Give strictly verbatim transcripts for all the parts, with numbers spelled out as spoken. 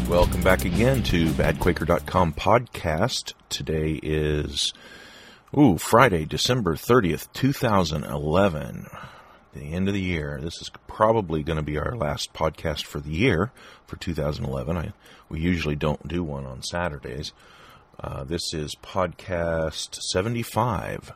Welcome back again to bad quaker dot com podcast. Today is, ooh, Friday, December thirtieth, two thousand eleven. The end of the year. This is probably going to be our last podcast for the year for two thousand eleven. I, we usually don't do one on Saturdays. Uh, this is podcast seventy-five.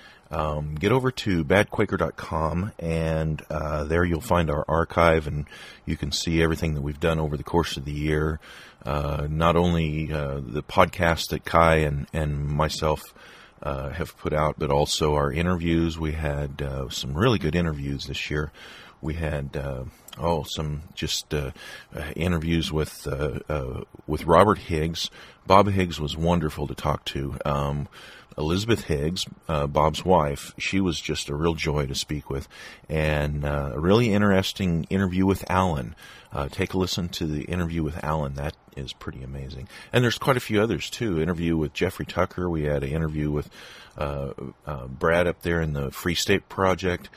Um, get over to bad quaker dot com, and uh, there you'll find our archive, and you can see everything that we've done over the course of the year. Uh, not only uh, the podcast that Kai and, and myself uh, have put out, but also our interviews. We had uh, some really good interviews this year. We had uh, oh some just uh, uh, interviews with uh, uh, with Robert Higgs. Bob Higgs was wonderful to talk to. Um, Elizabeth Higgs, uh, Bob's wife, she was just a real joy to speak with, and uh, a really interesting interview with Alan. Uh, take a listen to the interview with Alan. That is pretty amazing. And there's quite a few others, too. Interview with Jeffrey Tucker. We had an interview with uh, uh, Brad up there in the Free State Project.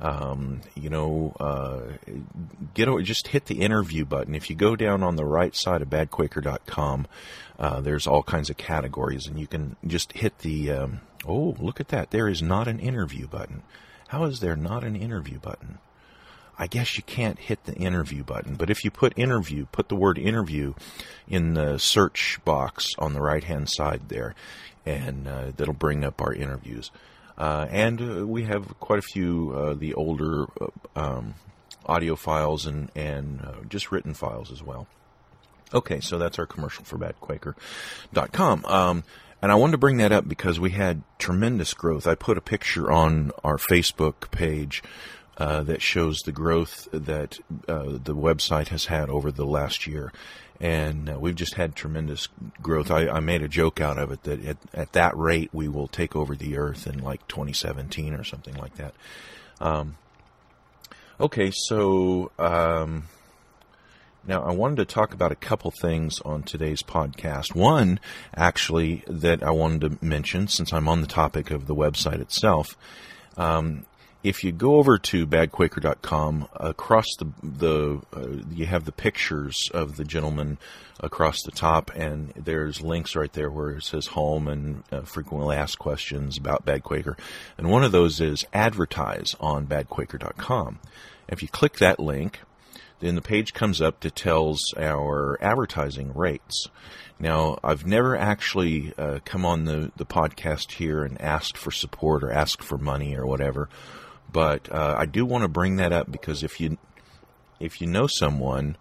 Um, you know, uh, get over, just hit the interview button. If you go down on the right side of bad quaker dot com, uh, there's all kinds of categories, and you can just hit the, um, oh, look at that. There is not an interview button. How is there not an interview button? I guess you can't hit the interview button, but if you put interview, put the word interview in the search box on the right-hand side there, and uh, that'll bring up our interviews. Uh, and uh, we have quite a few uh, the older uh, um, audio files and, and uh, just written files as well. Okay, so that's our commercial for bad quaker dot com. Um, and I wanted to bring that up because we had tremendous growth. I put a picture on our Facebook page uh, that shows the growth that uh, the website has had over the last year. And uh, we've just had tremendous growth. I, I made a joke out of it that at, at that rate we will take over the earth in like twenty seventeen or something like that. Um, okay, so um, now I wanted to talk about a couple things on today's podcast. One, actually, that I wanted to mention since I'm on the topic of the website itself. Um, If you go over to bad quaker dot com, across the the uh, you have the pictures of the gentleman across the top, and there's links right there where it says home and uh, frequently asked questions about Bad Quaker. And one of those is advertise on bad quaker dot com. If you click that link, then the page comes up that tells our advertising rates. Now, I've never actually uh, come on the, the podcast here and asked for support or asked for money or whatever. But uh, I do want to bring that up because if you if you know someone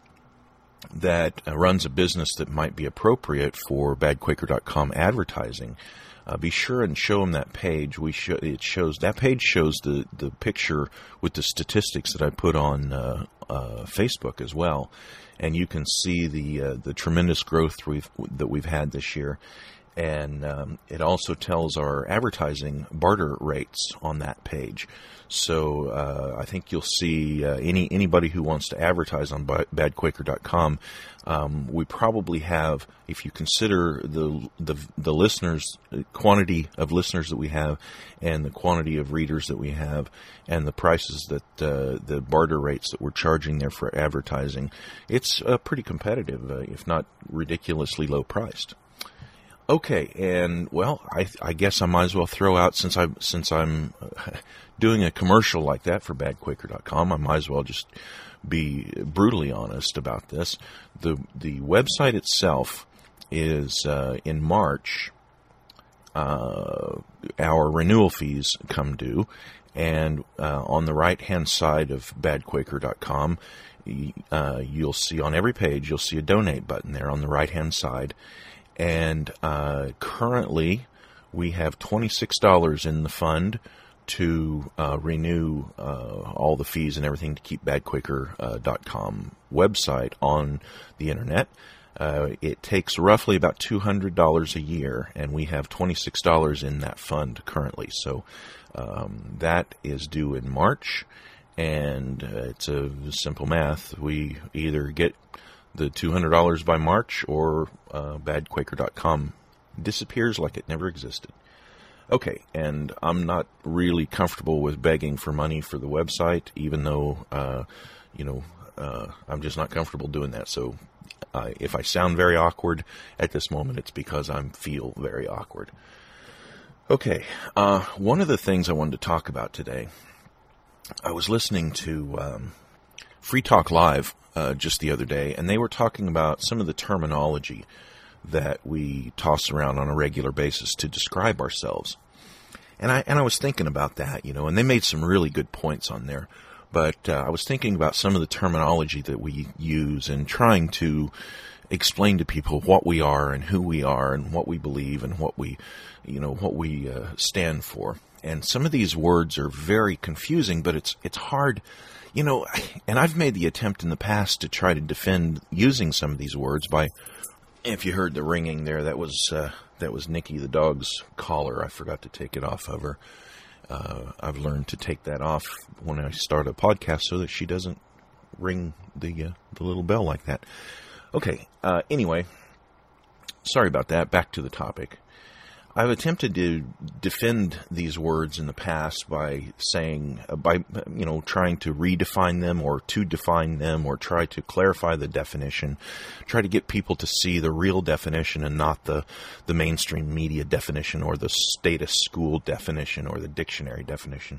that uh, runs a business that might be appropriate for bad quaker dot com advertising, uh, be sure and show them that page. We show it shows that page shows the, the picture with the statistics that I put on uh, uh, Facebook as well, and you can see the uh, the tremendous growth we've that we've had this year. And um, it also tells our advertising barter rates on that page. So uh, I think you'll see uh, any anybody who wants to advertise on bad quaker dot com. Um, we probably have, if you consider the the the listeners, the quantity of listeners that we have, and the quantity of readers that we have, and the prices that uh, the barter rates that we're charging there for advertising, it's uh, pretty competitive, uh, if not ridiculously low priced. Okay, and well, I, I guess I might as well throw out, since I since I'm doing a commercial like that for bad quaker dot com, I might as well just be brutally honest about this. The the website itself is uh, in March. Uh, our renewal fees come due, and uh, on the right hand side of bad quaker dot com, uh, you'll see on every page you'll see a donate button there on the right hand side. And uh, currently, we have twenty-six dollars in the fund to uh, renew uh, all the fees and everything to keep bad quaker dot com website on the internet. Uh, it takes roughly about two hundred dollars a year, and we have twenty-six dollars in that fund currently. So um, that is due in March, and uh, it's a simple math. We either get the two hundred dollars by March, or uh, bad quaker dot com disappears like it never existed. Okay, and I'm not really comfortable with begging for money for the website, even though uh, you know, uh, I'm just not comfortable doing that. So uh, if I sound very awkward at this moment, it's because I feel very awkward. Okay, uh, one of the things I wanted to talk about today, I was listening to um, Free Talk Live uh, just the other day, and they were talking about some of the terminology that we toss around on a regular basis to describe ourselves. And I and I was thinking about that, you know, and they made some really good points on there. But uh, I was thinking about some of the terminology that we use and trying to explain to people what we are and who we are and what we believe and what we, you know, what we uh, stand for. And some of these words are very confusing, but it's it's hard, you know, and I've made the attempt in the past to try to defend using some of these words by, if you heard the ringing there, that was uh, that was Nikki the dog's collar. I forgot to take it off of her. Uh, I've learned to take that off when I start a podcast so that she doesn't ring the uh, the little bell like that. Okay, uh, anyway, sorry about that. Back to the topic. I've attempted to defend these words in the past by saying, uh, by, you know, trying to redefine them or to define them or try to clarify the definition, try to get people to see the real definition and not the, the mainstream media definition or the status school definition or the dictionary definition.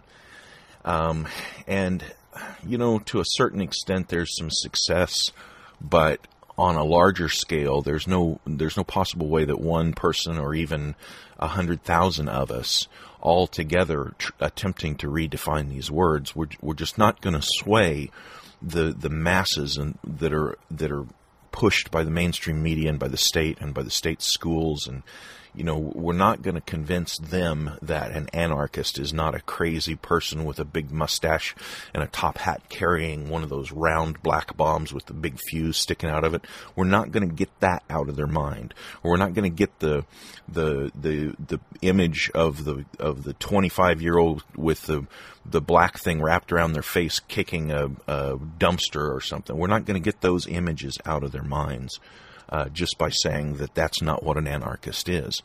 Um, and, you know, to a certain extent, there's some success, but on a larger scale, there's no there's no possible way that one person or even a hundred thousand of us all together tr- attempting to redefine these words, we're we're just not going to sway the the masses and that are that are pushed by the mainstream media and by the state and by the state schools. And you know, we're not going to convince them that an anarchist is not a crazy person with a big mustache and a top hat carrying one of those round black bombs with the big fuse sticking out of it. We're not going to get that out of their mind. Or we're not going to get the the the the image of the of the twenty-five-year-old with the the black thing wrapped around their face kicking a, a dumpster or something. We're not going to get those images out of their minds. Uh, just by saying that that's not what an anarchist is.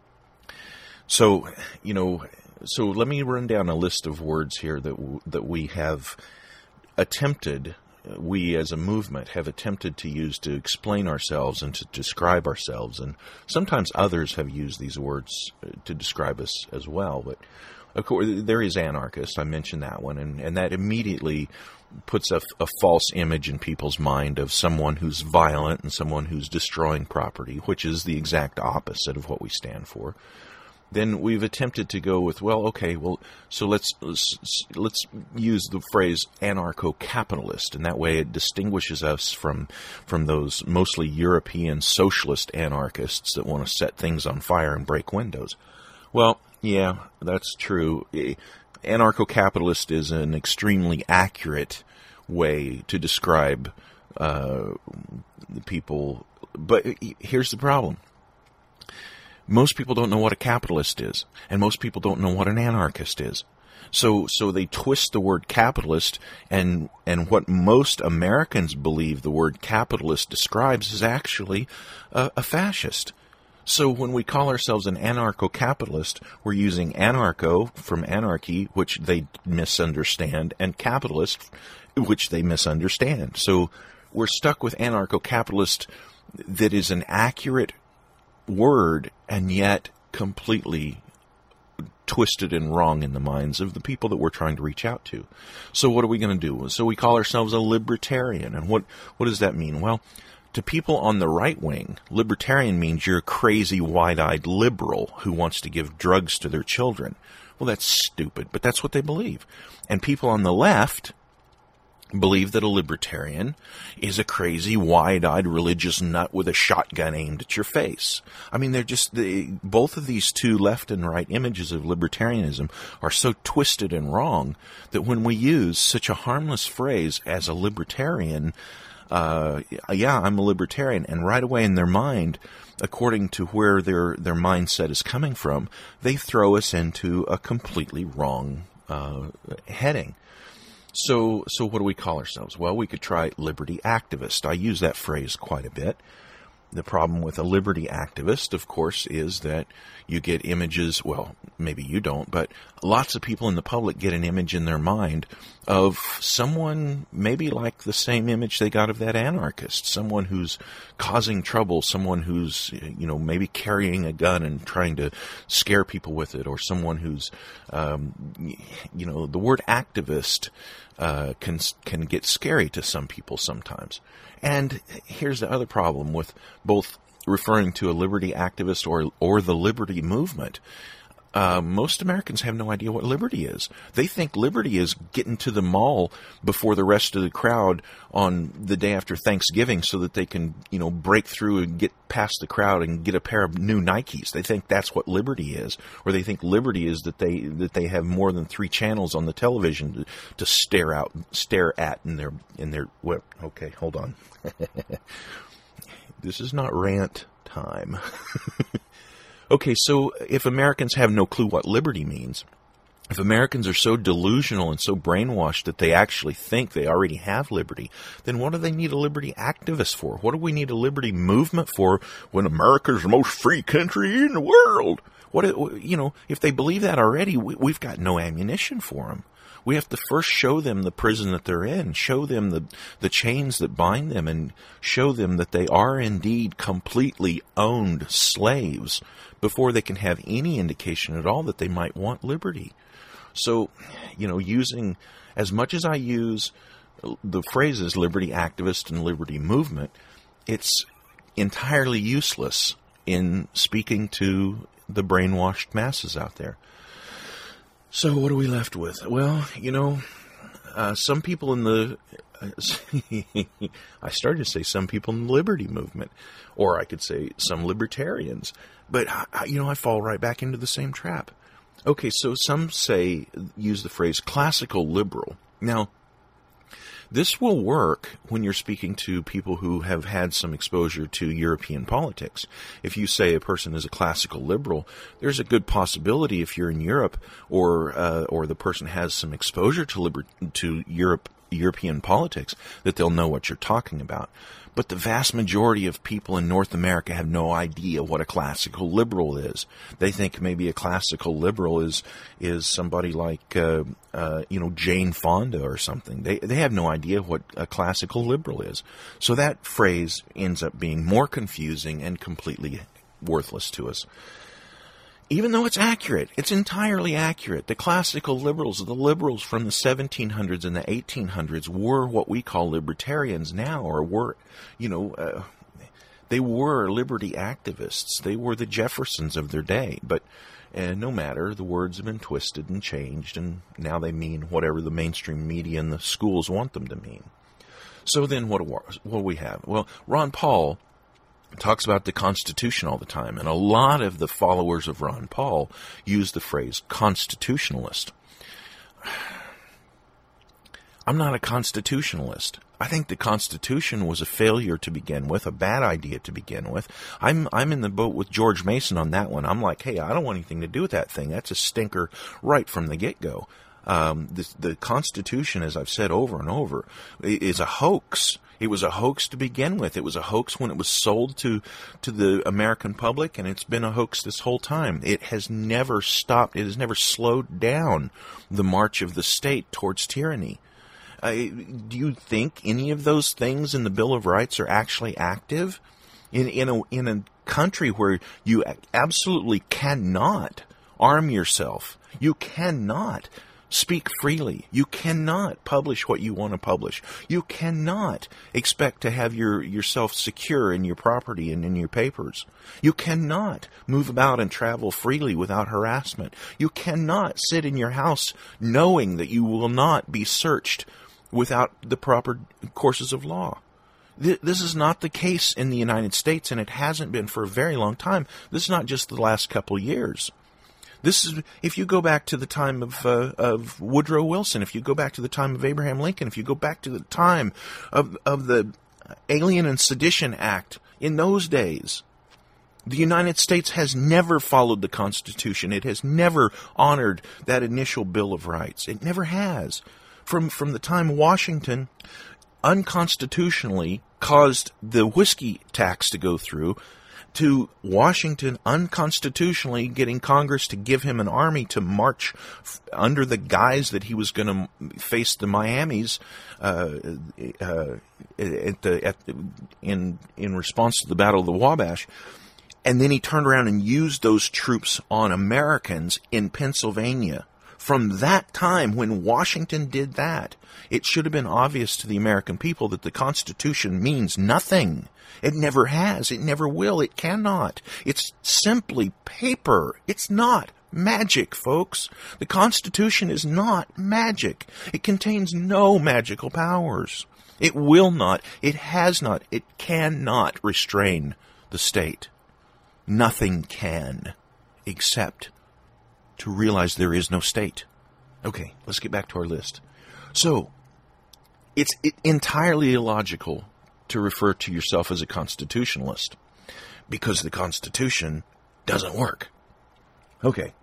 So, you know, so let me run down a list of words here that w- that we have attempted, we as a movement have attempted to use to explain ourselves and to describe ourselves. And sometimes others have used these words to describe us as well. But, of course, there is anarchist. I mentioned that one. And, and that immediately puts a, a false image in people's mind of someone who's violent and someone who's destroying property, which is the exact opposite of what we stand for. Then we've attempted to go with, well, okay, well, so let's let's, let's use the phrase anarcho-capitalist, and that way it distinguishes us from from those mostly European socialist anarchists that want to set things on fire and break windows. Well, yeah, that's true. Anarcho-capitalist is an extremely accurate way to describe uh, the people. But here's the problem. Most people don't know what a capitalist is, and most people don't know what an anarchist is. So so they twist the word capitalist, and, and what most Americans believe the word capitalist describes is actually a, a fascist. So when we call ourselves an anarcho-capitalist, we're using anarcho from anarchy, which they misunderstand, and capitalist, which they misunderstand. So we're stuck with anarcho-capitalist that is an accurate word and yet completely twisted and wrong in the minds of the people that we're trying to reach out to. So what are we going to do? So we call ourselves a libertarian. And what, what does that mean? Well, to people on the right wing, libertarian means you're a crazy, wide-eyed liberal who wants to give drugs to their children. Well, that's stupid, but that's what they believe. And people on the left believe that a libertarian is a crazy, wide-eyed religious nut with a shotgun aimed at your face. I mean, they're just, the, both of these two left and right images of libertarianism are so twisted and wrong that when we use such a harmless phrase as a libertarian, uh, yeah, I'm a libertarian, and right away in their mind, according to where their, their mindset is coming from, they throw us into a completely wrong uh, heading. So, so what do we call ourselves? Well, we could try liberty activist. I use that phrase quite a bit. the problem with a liberty activist, of course, is that you get images, well, maybe you don't, but lots of people in the public get an image in their mind of someone maybe like the same image they got of that anarchist, someone who's causing trouble, someone who's, you know, maybe carrying a gun and trying to scare people with it, or someone who's, um, you know, the word activist uh, can can get scary to some people sometimes. And here's the other problem with both referring to a liberty activist or or the liberty movement. Uh, most Americans have no idea what liberty is. They think liberty is getting to the mall before the rest of the crowd on the day after Thanksgiving so that they can, you know, break through and get past the crowd and get a pair of new Nikes. They think that's what liberty is. Or they think liberty is that they that they have more than three channels on the television to, to stare out stare at in their in their well, okay, hold on. This is not rant time. Okay, so if Americans have no clue what liberty means, if Americans are so delusional and so brainwashed that they actually think they already have liberty, then what do they need a liberty activist for? What do we need a liberty movement for when America's the most free country in the world? What, you know, if they believe that already, we, we've got no ammunition for them. We have to first show them the prison that they're in, show them the, the chains that bind them, and show them that they are indeed completely owned slaves before they can have any indication at all that they might want liberty. So, you know, using, as much as I use the phrases liberty activist and liberty movement, it's entirely useless in speaking to the brainwashed masses out there. So what are we left with? Well, you know, uh, some people in the, uh, I started to say some people in the liberty movement, or I could say some libertarians, but, I, you know, I fall right back into the same trap. Okay, so some say, use the phrase classical liberal. Now, this will work when you're speaking to people who have had some exposure to European politics. If you say a person is a classical liberal, there's a good possibility if you're in Europe or uh, or the person has some exposure to liber- to Europe European politics that they'll know what you're talking about. But the vast majority of people in North America have no idea what a classical liberal is. They think maybe a classical liberal is is somebody like uh, uh, you know Jane Fonda or something. They they have no idea what a classical liberal is. So that phrase ends up being more confusing and completely worthless to us. Even though it's accurate, it's entirely accurate. The classical liberals, the liberals from the seventeen hundreds and the eighteen hundreds were what we call libertarians now, or were, you know, uh, they were liberty activists. They were the Jeffersons of their day. But uh, no matter, the words have been twisted and changed, and now they mean whatever the mainstream media and the schools want them to mean. So then what do, what do we have? Well, Ron Paul talks about the Constitution all the time, and a lot of the followers of Ron Paul use the phrase constitutionalist. I'm not a constitutionalist. I think the Constitution was a failure to begin with, a bad idea to begin with. I'm I'm in the boat with George Mason on that one. I'm like, hey, I don't want anything to do with that thing. That's a stinker right from the get-go. Um, the, the Constitution, as I've said over and over, is a hoax. It was a hoax to begin with. It was a hoax when it was sold to, to the American public, and it's been a hoax this whole time. It has never stopped. It has never slowed down the march of the state towards tyranny. Uh, do you think any of those things in the Bill of Rights are actually active? In, in a, in a country where you absolutely cannot arm yourself, you cannot speak freely. You cannot publish what you want to publish. You cannot expect to have your yourself secure in your property and in your papers. You cannot move about and travel freely without harassment. You cannot sit in your house knowing that you will not be searched without the proper courses of law. This is not the case in the United States, and it hasn't been for a very long time. This is not just the last couple of years. This is, if you go back to the time of uh, of Woodrow Wilson, if you go back to the time of Abraham Lincoln, if you go back to the time of of the Alien and Sedition Act, in those days, the United States has never followed the Constitution. It has never honored that initial Bill of Rights. It never has. From from the time Washington unconstitutionally caused the whiskey tax to go through, to Washington unconstitutionally getting Congress to give him an army to march f- under the guise that he was going to face the Miamis uh, uh, at the, at the, in in response to the Battle of the Wabash. And then he turned around and used those troops on Americans in Pennsylvania. From that time, when Washington did that, it should have been obvious to the American people that the Constitution means nothing. It never has. It never will. It cannot. It's simply paper. It's not magic, folks. The Constitution is not magic. It contains no magical powers. It will not. It has not. It cannot restrain the state. Nothing can, except to realize there is no state. Okay, let's get back to our list. So, it's it, entirely illogical to refer to yourself as a constitutionalist, because the Constitution doesn't work. Okay.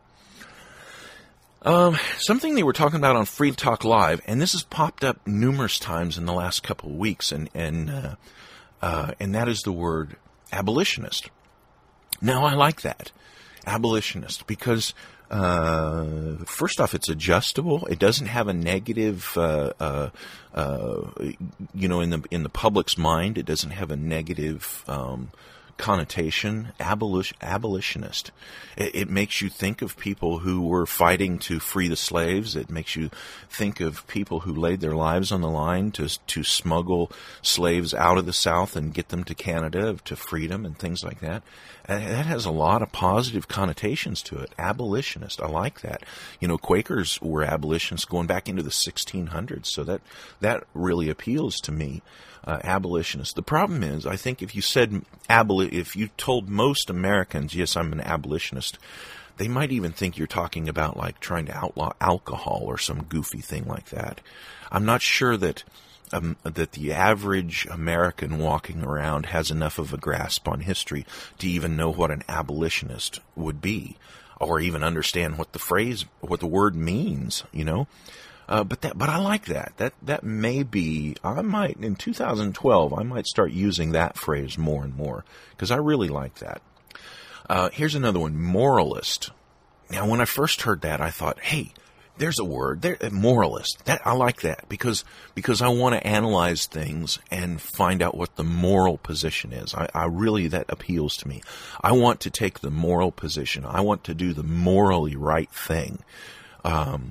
Um, something they were talking about on Free Talk Live, and this has popped up numerous times in the last couple of weeks, and and uh, uh, and that is the word abolitionist. Now, I like that, abolitionist, because uh, first off, it's adjustable. It doesn't have a negative, uh, uh, uh, you know, in the in the public's mind, it doesn't have a negative um, connotation. Abolish, abolitionist. It, it makes you think of people who were fighting to free the slaves. It makes you think of people who laid their lives on the line to to smuggle slaves out of the South and get them to Canada to freedom and things like that. And that has a lot of positive connotations to it. Abolitionist. I like that. You know, Quakers were abolitionists going back into the sixteen hundreds, so that that really appeals to me. Uh, abolitionist. The problem is, I think if you said aboli- if you told most Americans, yes, I'm an abolitionist, they might even think you're talking about like trying to outlaw alcohol or some goofy thing like that. I'm not sure that um, that the average American walking around has enough of a grasp on history to even know what an abolitionist would be, or even understand what the phrase, what the word means, you know. Uh, but that, but I like that. That that may be. I might in two thousand twelve. I might start using that phrase more and more because I really like that. Uh, here's another one: moralist. Now, when I first heard that, I thought, "Hey, there's a word. There, moralist. That I like that because because I want to analyze things and find out what the moral position is. I, I really that appeals to me. I want to take the moral position. I want to do the morally right thing." Um,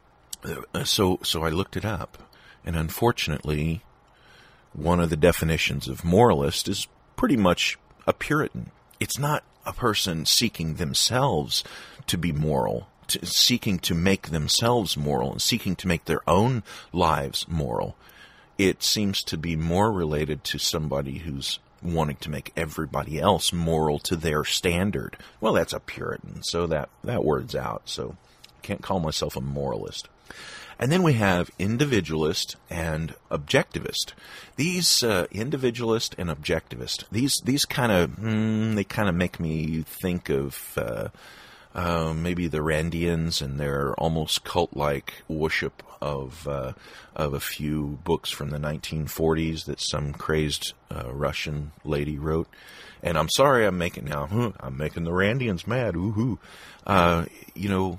So, so I looked it up, and unfortunately, one of the definitions of moralist is pretty much a Puritan. It's not a person seeking themselves to be moral, to, seeking to make themselves moral, and seeking to make their own lives moral. It seems to be more related to somebody who's wanting to make everybody else moral to their standard. Well, that's a Puritan, so that, that word's out, so I can't call myself a moralist. And then we have individualist and objectivist. These uh, individualist and objectivist, these these kind of mm, they kind of make me think of uh, uh, maybe the Randians and their almost cult-like worship of uh, of a few books from the nineteen forties that some crazed uh, Russian lady wrote. And I'm sorry, I'm making now huh, I'm making the Randians mad. Woohoo! Uh, you know.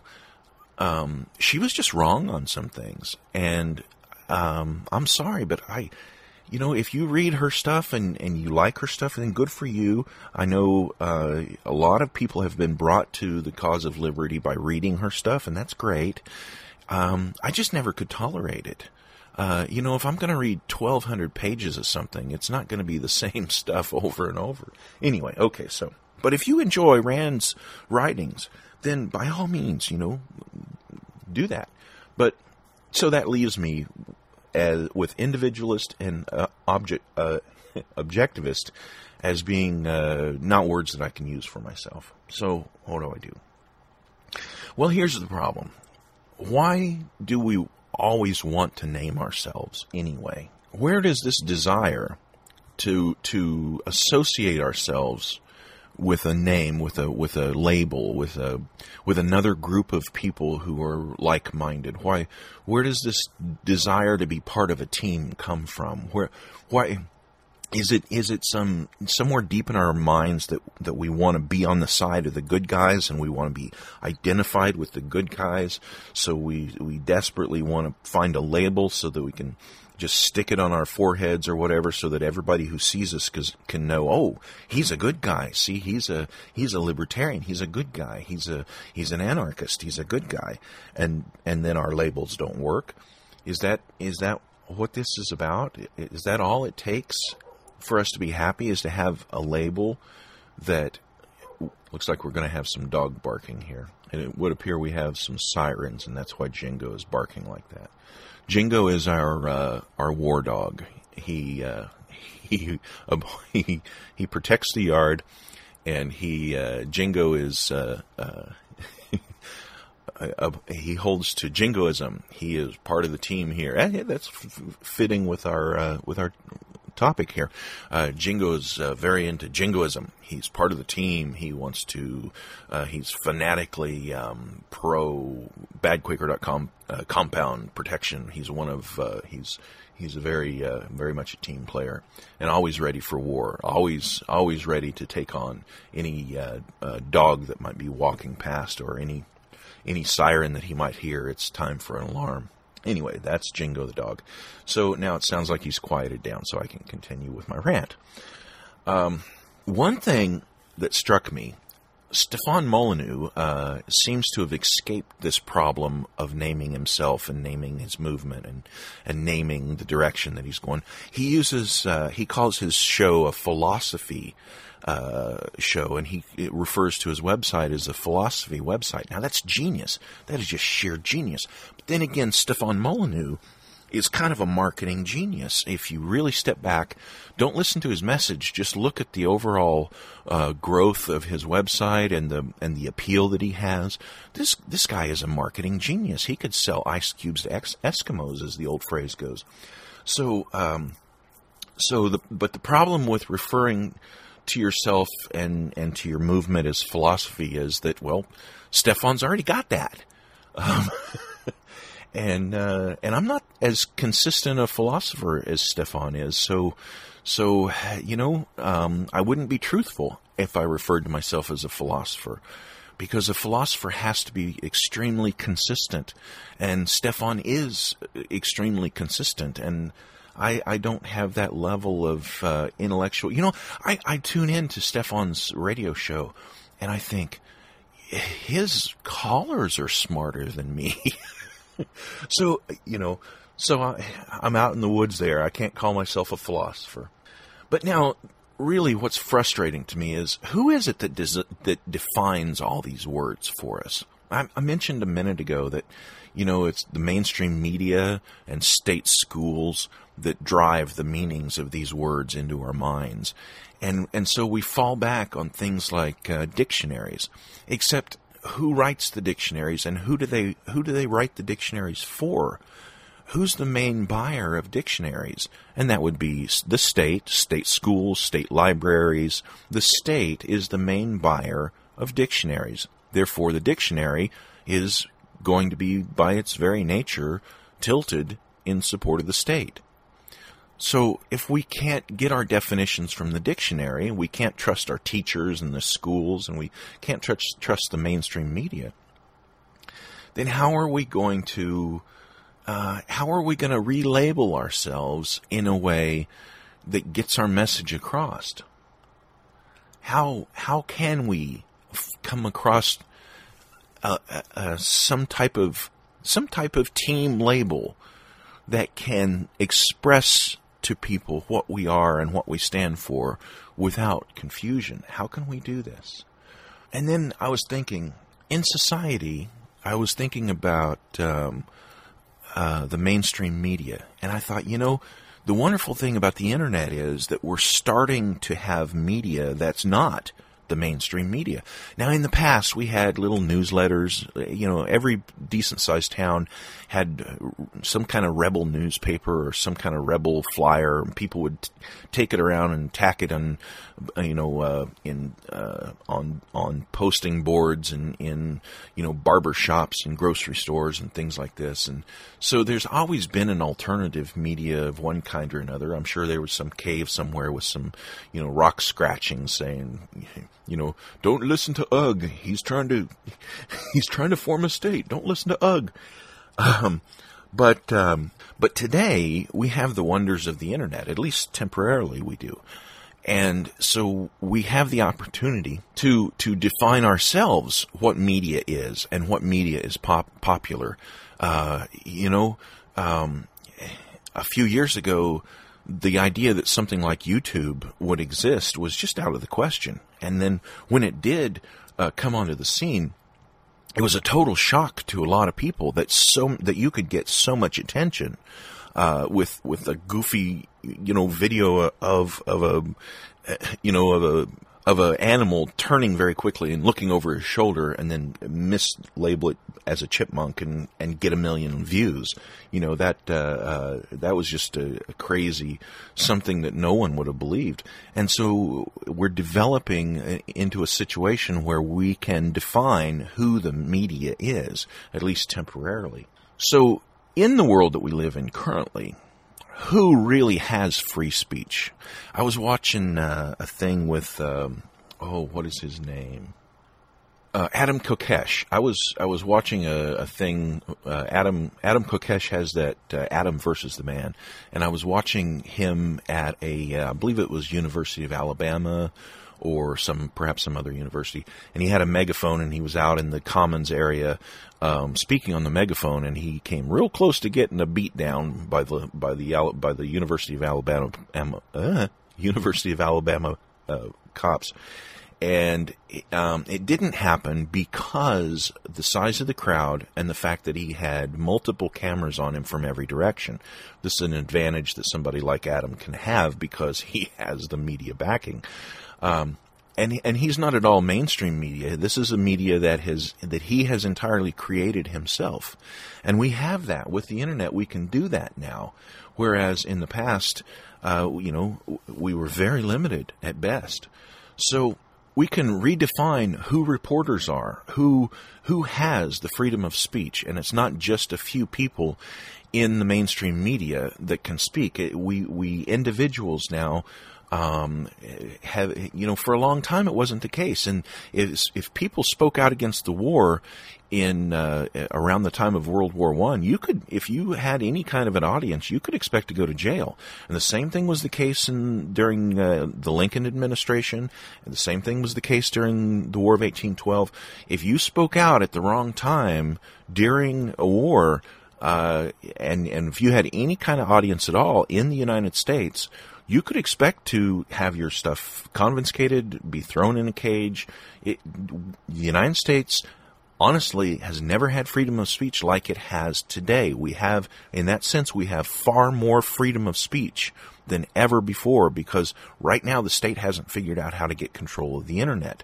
Um, she was just wrong on some things, and um, I'm sorry, but I, you know, if you read her stuff and, and you like her stuff, then good for you. I know uh, a lot of people have been brought to the cause of liberty by reading her stuff, and that's great. Um, I just never could tolerate it. Uh, you know, if I'm going to read twelve hundred pages of something, it's not going to be the same stuff over and over. Anyway, okay, so, but if you enjoy Rand's writings, then by all means, you know, do that. But so that leaves me as with individualist and uh, object uh, objectivist as being uh, not words that I can use for myself. So what do I do? Well, here's the problem. Why do we always want to name ourselves anyway? Where does this desire to to associate ourselves with a name, with a with a label, with a with another group of people who are like-minded? Why? Where does this desire to be part of a team come from? Where? Why? Is it is it some somewhere deep in our minds that that we want to be on the side of the good guys and we want to be identified with the good guys? So we we desperately want to find a label so that we can just stick it on our foreheads or whatever, so that everybody who sees us can know, oh, he's a good guy. See, he's a he's a libertarian. He's a good guy. He's a he's an anarchist. He's a good guy. And and then our labels don't work. Is that is that what this is about? Is that all it takes for us to be happy, is to have a label that looks like we're going to have some dog barking here? And it would appear we have some sirens, and that's why Jingo is barking like that. Jingo is our uh, our war dog. He uh, he uh, he he protects the yard, and he uh, Jingo is uh, uh, uh, he holds to Jingoism. He is part of the team here. And that's f- fitting with our uh, with our topic here. Uh, Jingo is uh, very into Jingoism. He's part of the team. He wants to, uh, he's fanatically um, pro bad quaker dot com uh, compound protection. He's one of, uh, he's he's a very, uh, very much a team player, and always ready for war. Always, always ready to take on any uh, uh, dog that might be walking past, or any any siren that he might hear. It's time for an alarm. Anyway, that's Jingo the dog. So now it sounds like he's quieted down, so I can continue with my rant. Um, one thing that struck me, Stefan Molyneux uh, seems to have escaped this problem of naming himself and naming his movement and, and naming the direction that he's going. He uses, uh, he calls his show a philosophy Uh, show, and he it refers to his website as a philosophy website. Now that's genius. That is just sheer genius. But then again, Stefan Molyneux is kind of a marketing genius. If you really step back, don't listen to his message. Just look at the overall uh, growth of his website and the and the appeal that he has. This this guy is a marketing genius. He could sell ice cubes to ex- Eskimos, as the old phrase goes. So, um, so the but the problem with referring to yourself and, and to your movement as philosophy is that, well, Stefan's already got that. Um, and, uh, and I'm not as consistent a philosopher as Stefan is. So, so, you know, um, I wouldn't be truthful if I referred to myself as a philosopher, because a philosopher has to be extremely consistent, and Stefan is extremely consistent. And I, I don't have that level of uh, intellectual... You know, I, I tune in to Stefan's radio show, and I think, his callers are smarter than me. So, you know, so I, I'm out in the woods there. I can't call myself a philosopher. But now, really what's frustrating to me is, who is it that, does, that defines all these words for us? I, I mentioned a minute ago that, you know, it's the mainstream media and state schools that drive the meanings of these words into our minds. And and so we fall back on things like uh, dictionaries. Except, who writes the dictionaries, and who do they who do they write the dictionaries for? Who's the main buyer of dictionaries? And that would be the state, state schools, state libraries. The state is the main buyer of dictionaries. Therefore, the dictionary is going to be, by its very nature, tilted in support of the state. So if we can't get our definitions from the dictionary, we can't trust our teachers and the schools, and we can't trust, trust the mainstream media, then how are we going to uh, how are we going to relabel ourselves in a way that gets our message across? How how can we f- come across uh, uh, some type of some type of team label that can express to people what we are and what we stand for without confusion? How can we do this? And then I was thinking, in society, I was thinking about um, uh, the mainstream media, and I thought, you know, the wonderful thing about the internet is that we're starting to have media that's not the mainstream media. Now, in the past, we had little newsletters. You know, every decent-sized town had some kind of rebel newspaper or some kind of rebel flyer, and people would t- take it around and tack it on, you know, uh, in uh, on on posting boards and in you know barber shops and grocery stores and things like this. And so, there's always been an alternative media of one kind or another. I'm sure there was some cave somewhere with some, you know, rock scratching saying, you know, don't listen to Ugg. He's trying to, he's trying to form a state. Don't listen to Ugg. Um, but, um, but today we have the wonders of the internet, at least temporarily we do. And so we have the opportunity to, to define ourselves what media is and what media is pop, popular. Uh, you know, um, a few years ago, the idea that something like YouTube would exist was just out of the question. And then when it did uh, come onto the scene, it was a total shock to a lot of people that so that you could get so much attention uh, with with a goofy, you know, video of of a you know of a of a animal turning very quickly and looking over his shoulder, and then mislabel it as a chipmunk and, and get a million views. You know, that uh, uh, that was just a, a crazy something that no one would have believed. And so we're developing into a situation where we can define who the media is, at least temporarily. So in the world that we live in currently, who really has free speech? I was watching uh, a thing with, um, oh, what is his name? Uh, Adam Kokesh. I was I was watching a, a thing. Uh, Adam Adam Kokesh has that uh, Adam versus the Man, and I was watching him at a, uh, I believe it was University of Alabama, or some perhaps some other university, and he had a megaphone, and he was out in the Commons area um, speaking on the megaphone, and he came real close to getting a beat down by the by the by the University of Alabama uh, University of Alabama uh, cops. And um, it didn't happen because the size of the crowd and the fact that he had multiple cameras on him from every direction. This is an advantage that somebody like Adam can have because he has the media backing. Um, and and he's not at all mainstream media. This is a media that has that he has entirely created himself. And we have that. With the internet, we can do that now. Whereas in the past, uh, you know, we were very limited at best. So we can redefine who reporters are, who who has the freedom of speech, and it's not just a few people in the mainstream media that can speak. It, we we individuals now um, have, you know, for a long time it wasn't the case, and if if people spoke out against the war in uh, around the time of World War One, you could, if you had any kind of an audience, you could expect to go to jail. And the same thing was the case in during uh, the Lincoln administration, and the same thing was the case during the War of eighteen twelve. If you spoke out at the wrong time during a war, uh, and and if you had any kind of audience at all in the United States, you could expect to have your stuff confiscated, be thrown in a cage. It, the United States, honestly, has never had freedom of speech like it has today. We have, in that sense, we have far more freedom of speech than ever before, because right now the state hasn't figured out how to get control of the internet.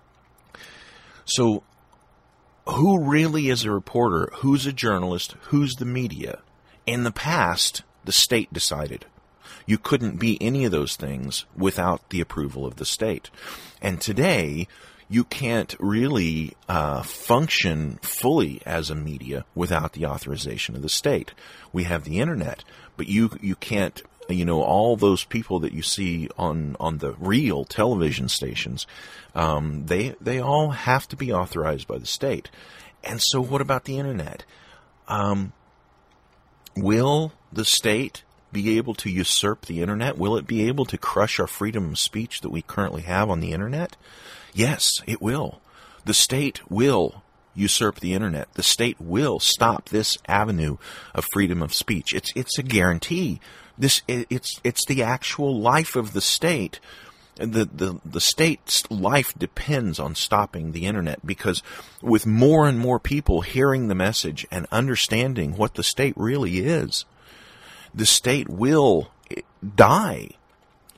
So, who really is a reporter? Who's a journalist? Who's the media? In the past, the state decided. You couldn't be any of those things without the approval of the state. And today, you can't really uh, function fully as a media without the authorization of the state. We have the internet, but you you can't, you know, all those people that you see on, on the real television stations, um, they they all have to be authorized by the state. And so what about the internet? Um, will the state be able to usurp the internet? Will it be able to crush our freedom of speech that we currently have on the internet? Yes, it will. The state will usurp the internet. The state will stop this avenue of freedom of speech. It's it's a guarantee. This it, it's it's the actual life of the state. The, the the state's life depends on stopping the internet, because with more and more people hearing the message and understanding what the state really is, the state will die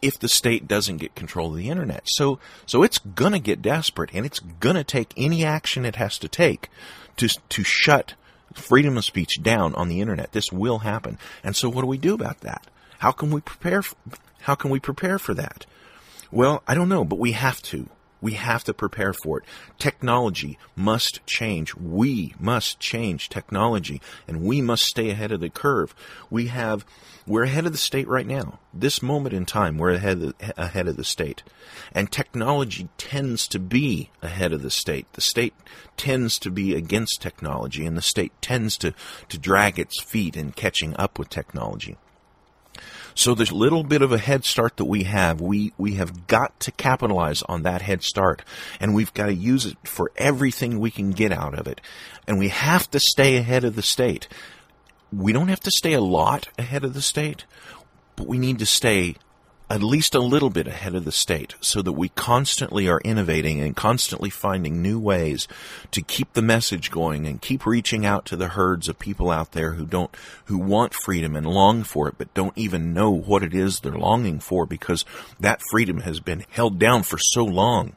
if the state doesn't get control of the internet. So, so it's gonna get desperate, and it's gonna take any action it has to take to to shut freedom of speech down on the internet. This will happen. And so, what do we do about that? How can we prepare? How can we prepare for that? Well, I don't know, but we have to. We have to prepare for it. Technology must change. We must change technology, and we must stay ahead of the curve. We have, we're ahead of the state right now. This moment in time, we're ahead of, ahead of the state. And technology tends to be ahead of the state. The state tends to be against technology, and the state tends to, to drag its feet in catching up with technology. So this little bit of a head start that we have, we, we have got to capitalize on that head start. And we've got to use it for everything we can get out of it. And we have to stay ahead of the state. We don't have to stay a lot ahead of the state, but we need to stay at least a little bit ahead of the state so that we constantly are innovating and constantly finding new ways to keep the message going and keep reaching out to the herds of people out there who don't, who want freedom and long for it, but don't even know what it is they're longing for because that freedom has been held down for so long.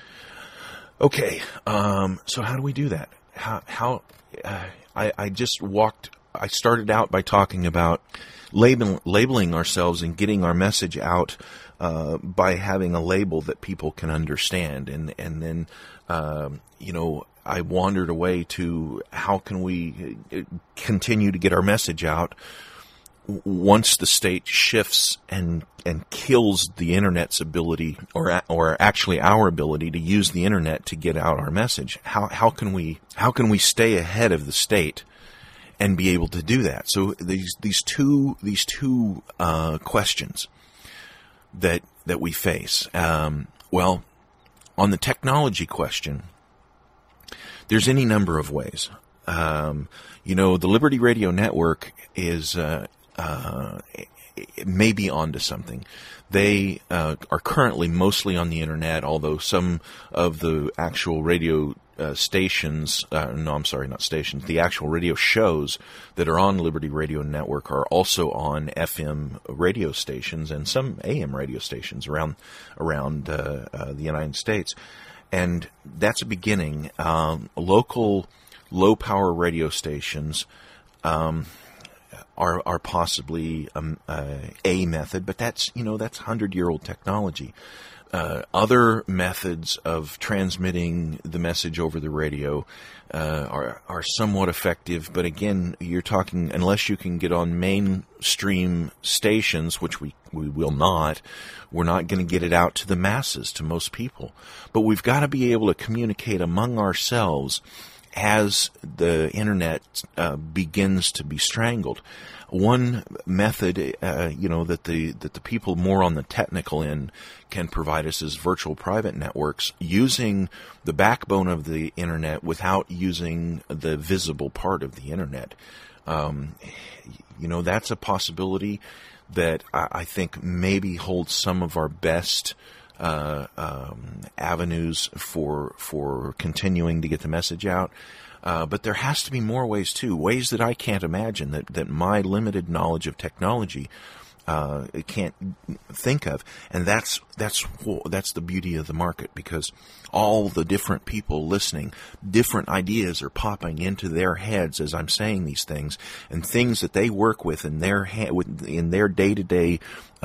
Okay, um, so how do we do that? How, how, uh, I, I just walked, I started out by talking about Label, labeling ourselves and getting our message out uh, by having a label that people can understand. And, and then, um, you know, I wandered away to how can we continue to get our message out once the state shifts and and kills the internet's ability, or or actually our ability to use the internet to get out our message. How how can we how can we stay ahead of the state and be able to do that? So these these two these two uh, questions that that we face. Um, well, on the technology question, there's any number of ways. Um, you know, the Liberty Radio Network is uh, uh, it may be onto something. They uh, are currently mostly on the internet, although some of the actual radio Uh, stations, uh, no, I'm sorry, not stations, the actual radio shows that are on Liberty Radio Network are also on F M radio stations and some A M radio stations around around uh, uh, the United States. And that's a beginning. Um, local low-power radio stations um, are are possibly um, uh, a method, but that's, you know, that's hundred-year-old technology. Uh, other methods of transmitting the message over the radio uh, are are somewhat effective, but again, you're talking, unless you can get on mainstream stations, which we, we will not, we're not going to get it out to the masses, to most people. But we've got to be able to communicate among ourselves as the internet uh, begins to be strangled. One method, uh, you know, that the that the people more on the technical end can provide us is virtual private networks, using the backbone of the internet without using the visible part of the internet. Um, you know, that's a possibility that I, I think maybe holds some of our best uh, um, avenues for for continuing to get the message out. Uh, but there has to be more ways too, ways that I can't imagine, that, that my limited knowledge of technology uh, can't think of, and that's that's that's the beauty of the market, because all the different people listening, different ideas are popping into their heads as I'm saying these things, and things that they work with in their ha- in their day to day,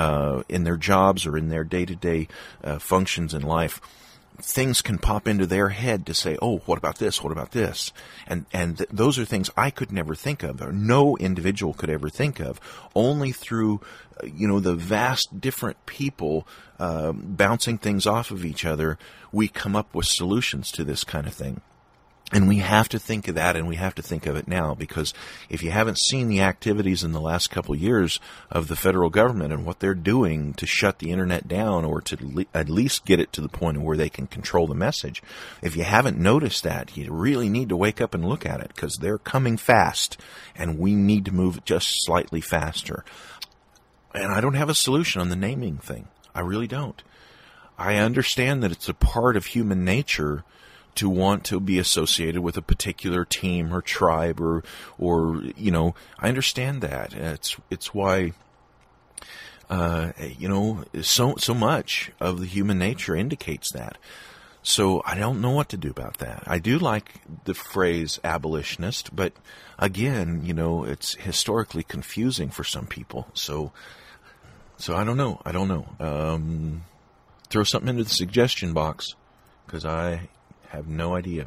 in their jobs or in their day to day functions in life. Things can pop into their head to say, oh, what about this? What about this? And and th- those are things I could never think of, or no individual could ever think of. Only through, uh, you know, the vast different people uh, bouncing things off of each other, we come up with solutions to this kind of thing. And we have to think of that, and we have to think of it now, because if you haven't seen the activities in the last couple of years of the federal government and what they're doing to shut the internet down, or to le- at least get it to the point where they can control the message, if you haven't noticed that, you really need to wake up and look at it, because they're coming fast, and we need to move just slightly faster. And I don't have a solution on the naming thing. I really don't. I understand that it's a part of human nature to want to be associated with a particular team or tribe, or, or, you know, I understand that. It's, it's why, Uh, you know, so so much of the human nature indicates that. So I don't know what to do about that. I do like the phrase abolitionist, but again, you know, it's historically confusing for some people. So, so I don't know. I don't know. Um, throw something into the suggestion box, because I have no idea.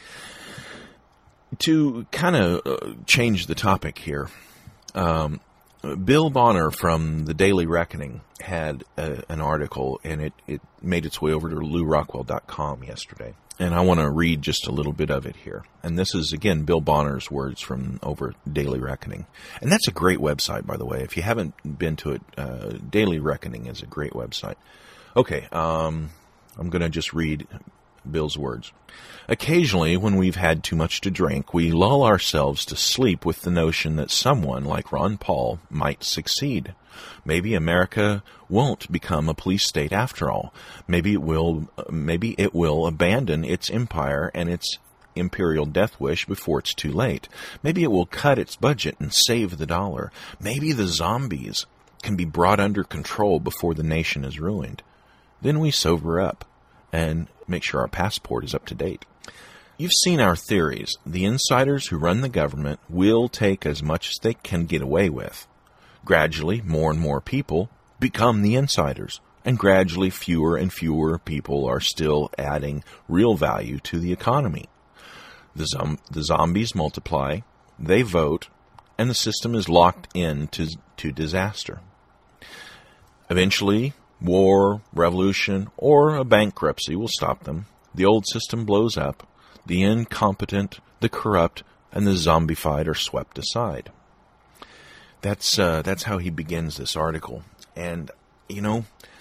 To kind of uh, change the topic here, um, Bill Bonner from the Daily Reckoning had a, an article, and it, it made its way over to Lew Rockwell dot com yesterday. And I want to read just a little bit of it here. And this is, again, Bill Bonner's words from over Daily Reckoning. And that's a great website, by the way. If you haven't been to it, uh, Daily Reckoning is a great website. Okay, um, I'm going to just read Bill's words. Occasionally, when we've had too much to drink, we lull ourselves to sleep with the notion that someone like Ron Paul might succeed. Maybe America won't become a police state after all. Maybe it will, maybe it will abandon its empire and its imperial death wish before it's too late. Maybe it will cut its budget and save the dollar. Maybe the zombies can be brought under control before the nation is ruined. Then we sober up and make sure our passport is up to date. You've seen our theories. The insiders who run the government will take as much as they can get away with. Gradually, more and more people become the insiders, and gradually fewer and fewer people are still adding real value to the economy. The, zom- the zombies multiply, they vote, and the system is locked in to, to disaster. Eventually, war, revolution, or a bankruptcy will stop them. The old system blows up. The incompetent, the corrupt, and the zombified are swept aside. That's uh, that's how he begins this article. And, you know,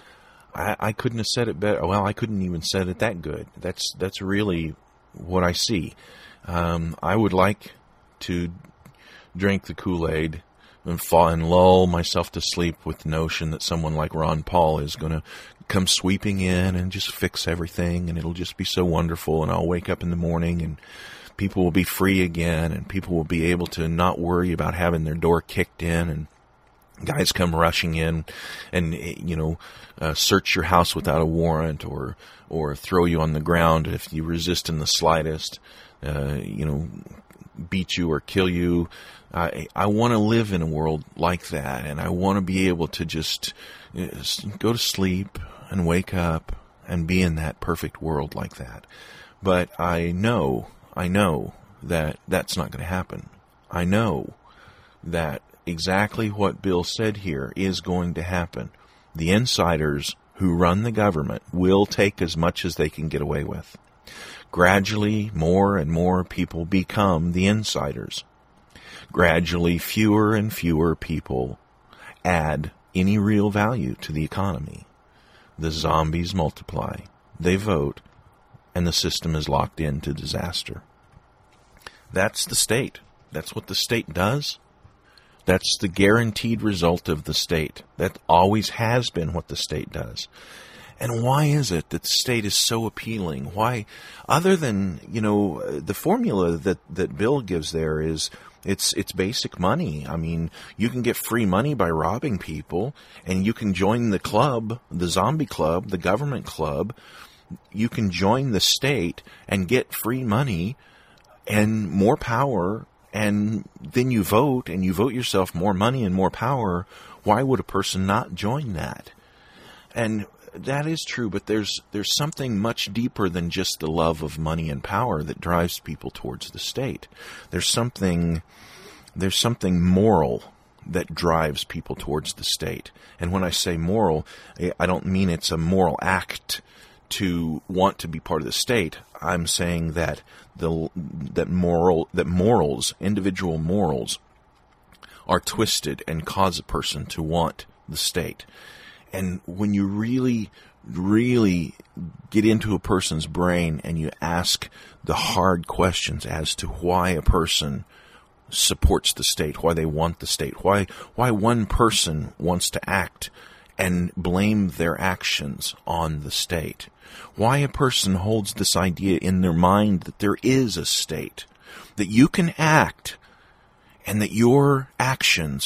I, I couldn't have said it better. Well, I couldn't even said it that good. That's that's really what I see. Um, I would like to drink the Kool-Aid and fall and lull myself to sleep with the notion that someone like Ron Paul is going to come sweeping in and just fix everything, and it'll just be so wonderful, and I'll wake up in the morning and people will be free again, and people will be able to not worry about having their door kicked in, and guys come rushing in and, you know, uh, search your house without a warrant, or or throw you on the ground if you resist in the slightest, uh, you know, beat you or kill you. I, I want to live in a world like that, and I want to be able to just uh, go to sleep and wake up and be in that perfect world like that. But I know, I know that that's not going to happen. I know that exactly what Bill said here is going to happen. The insiders who run the government will take as much as they can get away with. Gradually, more and more people become the insiders. Gradually, fewer and fewer people add any real value to the economy. The zombies multiply, they vote, and the system is locked into disaster. That's the state. That's what the state does. That's the guaranteed result of the state. That always has been what the state does. And why is it that the state is so appealing? Why, other than, you know, the formula that, that Bill gives there is, it's it's basic money. I mean, you can get free money by robbing people, and you can join the club, the zombie club, the government club. You can join the state and get free money and more power, and then you vote, and you vote yourself more money and more power. Why would a person not join that? And that is true, but there's there's something much deeper than just the love of money and power that drives people towards the state. There's something there's something moral that drives people towards the state. And when I say moral, I don't mean it's a moral act to want to be part of the state. I'm saying that the that moral that morals, individual morals, are twisted and cause a person to want the state. And when you really, really get into a person's brain and you ask the hard questions as to why a person supports the state, why they want the state, why why one person wants to act and blame their actions on the state, why a person holds this idea in their mind that there is a state, that you can act and that your actions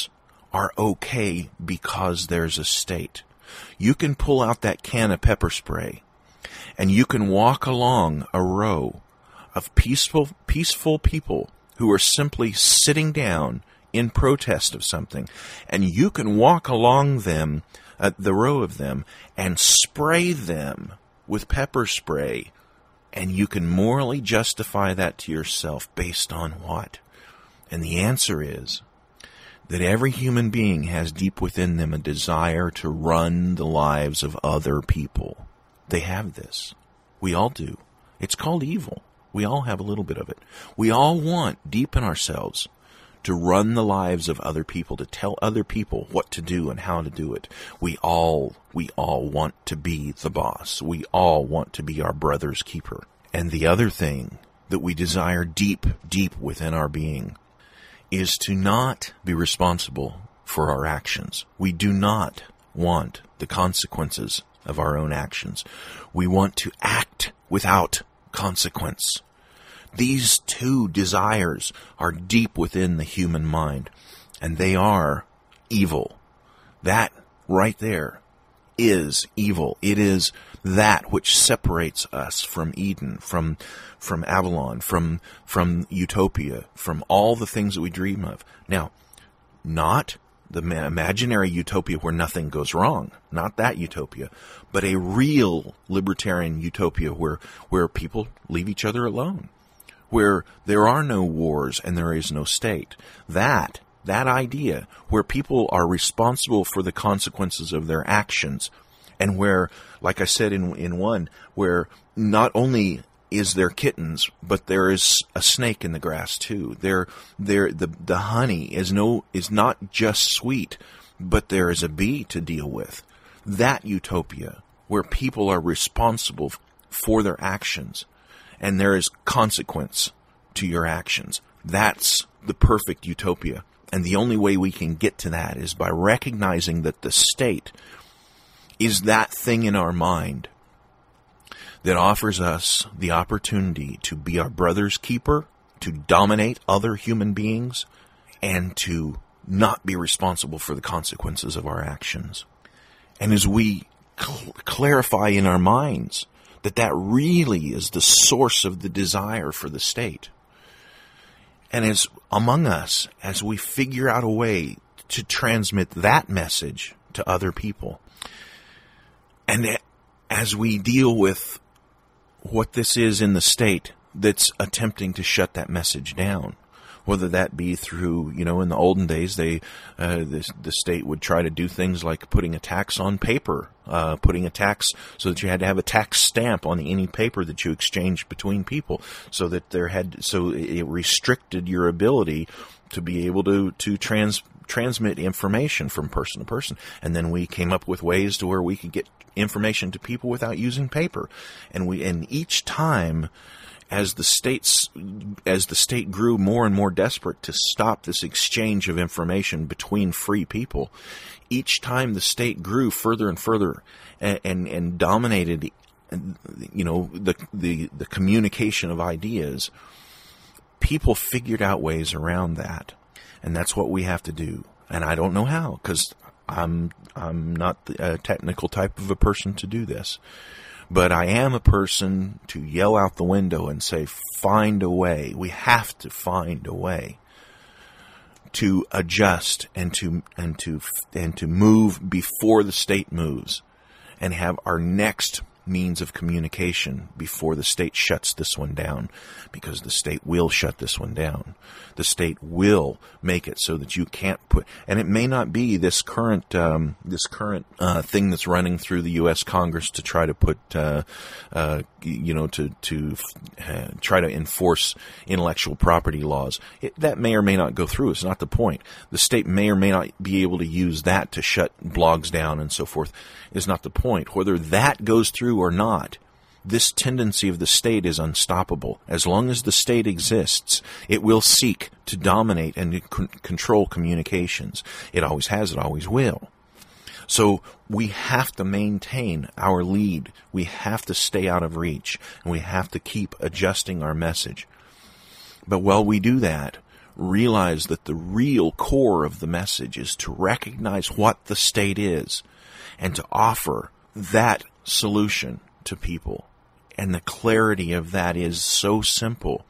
are okay because there's a state. You can pull out that can of pepper spray and you can walk along a row of peaceful, peaceful people who are simply sitting down in protest of something, and you can walk along them, uh, the row of them, and spray them with pepper spray, and you can morally justify that to yourself based on what? And the answer is that every human being has deep within them a desire to run the lives of other people. They have this. We all do. It's called evil. We all have a little bit of it. We all want, deep in ourselves, to run the lives of other people, to tell other people what to do and how to do it. We all, we all want to be the boss. We all want to be our brother's keeper. And the other thing that we desire deep, deep within our being is to not be responsible for our actions. We do not want the consequences of our own actions. We want to act without consequence. These two desires are deep within the human mind, and they are evil. That right there is evil. It is that which separates us from Eden, from from Avalon, from from utopia, from all the things that we dream of. Now, not the imaginary utopia where nothing goes wrong, not that utopia, but a real libertarian utopia where where people leave each other alone, where there are no wars and there is no state. That, that idea, where people are responsible for the consequences of their actions, and where, like I said in in one, where not only is there kittens, but there is a snake in the grass too. There, there, the the honey is no is not just sweet, but there is a bee to deal with. That utopia, where people are responsible for their actions, and there is consequence to your actions. That's the perfect utopia. And the only way we can get to that is by recognizing that the state is that thing in our mind that offers us the opportunity to be our brother's keeper, to dominate other human beings, and to not be responsible for the consequences of our actions. And as we cl- clarify in our minds that that really is the source of the desire for the state, and as among us, as we figure out a way to transmit that message to other people, and as we deal with what this is in the state that's attempting to shut that message down, whether that be through, you know, in the olden days, they, uh, the, the state would try to do things like putting a tax on paper, uh, putting a tax so that you had to have a tax stamp on any paper that you exchanged between people, so that there had, so it restricted your ability to be able to, to trans, transmit information from person to person. And then we came up with ways to where we could get information to people without using paper. And we, and each time, as the states, as the state grew more and more desperate to stop this exchange of information between free people, each time the state grew further and further and, and, and dominated, you know, the, the, the communication of ideas, people figured out ways around that. And that's what we have to do. And I don't know how, because I'm, I'm not a technical type of a person to do this. But I am a person to yell out the window and say, find a way. We have to find a way to adjust and to, and to, and to move before the state moves, and have our next means of communication before the state shuts this one down, because the state will shut this one down. The state will make it so that you can't put, and it may not be this current, um, this current, uh, thing that's running through the U S Congress to try to put, uh, uh, you know, to, to, uh, try to enforce intellectual property laws. It, that may or may not go through. It's not the point. The state may or may not be able to use that to shut blogs down and so forth. Is not the point. Whether that goes through or not, this tendency of the state is unstoppable. As long as the state exists, it will seek to dominate and to c- control communications. It always has, it always will. So we have to maintain our lead. We have to stay out of reach, and we have to keep adjusting our message. But while we do that, realize that the real core of the message is to recognize what the state is and to offer that solution to people. And the clarity of that is so simple.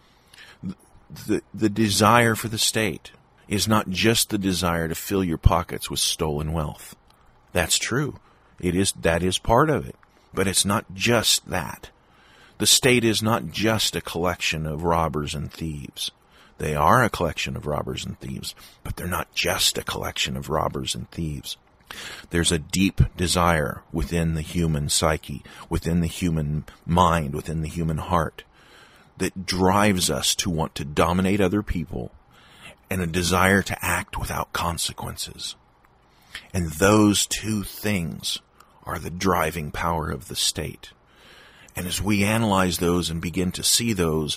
The, the desire for the state is not just the desire to fill your pockets with stolen wealth. That's true. It is, that is part of it. But it's not just that. The state is not just a collection of robbers and thieves. They are a collection of robbers and thieves, but they're not just a collection of robbers and thieves. There's a deep desire within the human psyche, within the human mind, within the human heart, that drives us to want to dominate other people, and a desire to act without consequences. And those two things are the driving power of the state. And as we analyze those and begin to see those,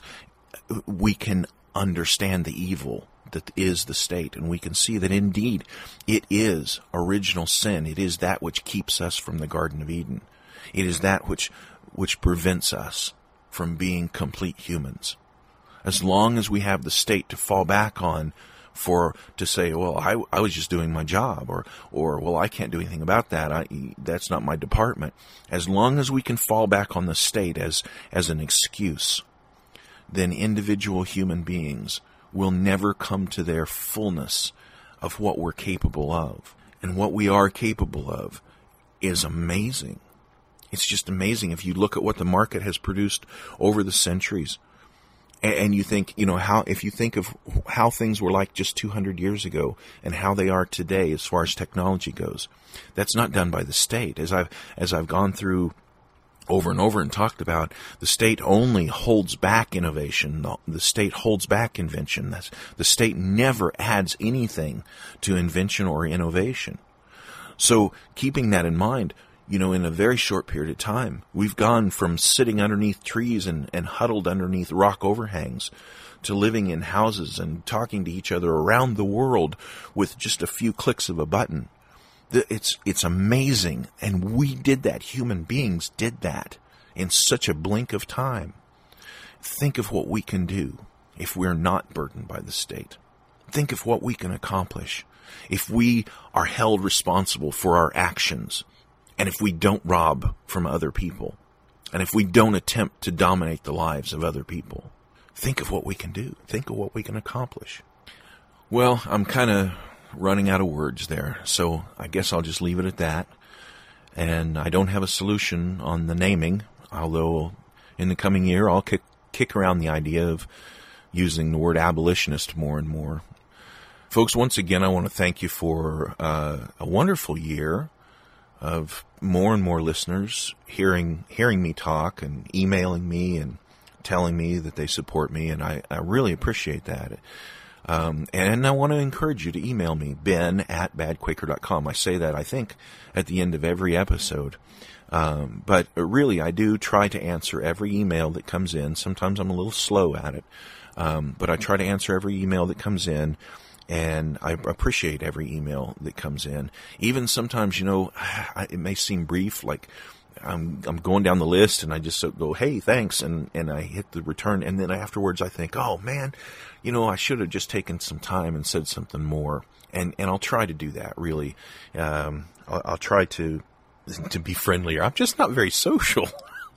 we can understand the evil that is the state, and we can see that indeed it is original sin. It is that which keeps us from the Garden of Eden. It is that which which prevents us from being complete humans. As long as we have the state to fall back on for to say, well, I, I was just doing my job, or or well, I can't do anything about that. I, that's not my department. As long as we can fall back on the state as as an excuse, then individual human beings will never come to their fullness of what we're capable of. And what we are capable of is amazing. It's just amazing if you look at what the market has produced over the centuries. And you think, you know, how, if you think of how things were like just two hundred years ago and how they are today as far as technology goes, that's not done by the state. As I've, as I've gone through over and over and talked about, the state only holds back innovation. The, the state holds back invention. That's, the state never adds anything to invention or innovation. So keeping that in mind, you know, in a very short period of time, we've gone from sitting underneath trees and, and huddled underneath rock overhangs to living in houses and talking to each other around the world with just a few clicks of a button. It's it's amazing, and we did that. Human beings did that in such a blink of time. Think of what we can do if we're not burdened by the state. Think of what we can accomplish if we are held responsible for our actions, and if we don't rob from other people, and if we don't attempt to dominate the lives of other people. Think of what we can do. Think of what we can accomplish. Well, I'm kind of running out of words there, so I guess I'll just leave it at that. And I don't have a solution on the naming, although in the coming year I'll kick, kick around the idea of using the word abolitionist more and more. Folks, once again, I want to thank you for uh, a wonderful year of more and more listeners hearing hearing me talk and emailing me and telling me that they support me, and I, I really appreciate that. Um, and I want to encourage you to email me, ben at bad quaker dot com. I say that, I think, at the end of every episode. Um, but really, I do try to answer every email that comes in. Sometimes I'm a little slow at it, um, but I try to answer every email that comes in, and I appreciate every email that comes in. Even sometimes, you know, it may seem brief, like I'm I'm going down the list, and I just go, hey, thanks, and, and I hit the return, and then afterwards I think, oh, man, you know, I should have just taken some time and said something more, and, and I'll try to do that, really. Um, I'll, I'll try to to be friendlier. I'm just not very social,